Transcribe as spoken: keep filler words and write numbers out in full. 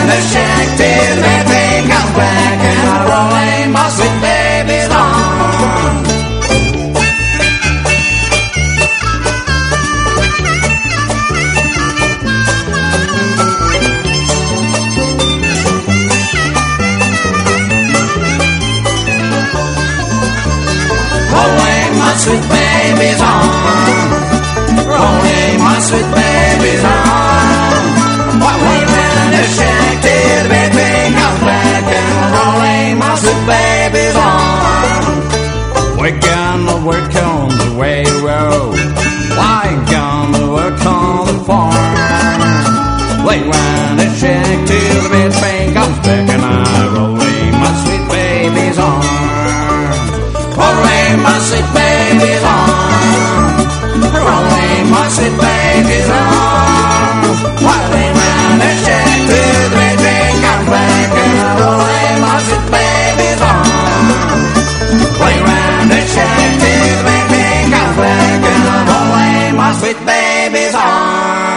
the shack till the baby comes back, and I'm rolling my sweet baby's arm. Rolling my sweet baby's arm, rolling my sweet baby's arm, while leaving the shack till the baby comes back, and rolling my sweet baby's arm. We're gonna work on the railroad, we're gonna work on the farm, leaving the shack till the baby comes back, and I'm rolling my sweet baby's arm. Rolling my sweet baby's arm, rolling my sweet baby's arm, while leaving the shack till the baby comes back, and I'm rolling my sweet baby's arm. Leaving the shack till the baby comes back, and I'm rolling my sweet baby's arm.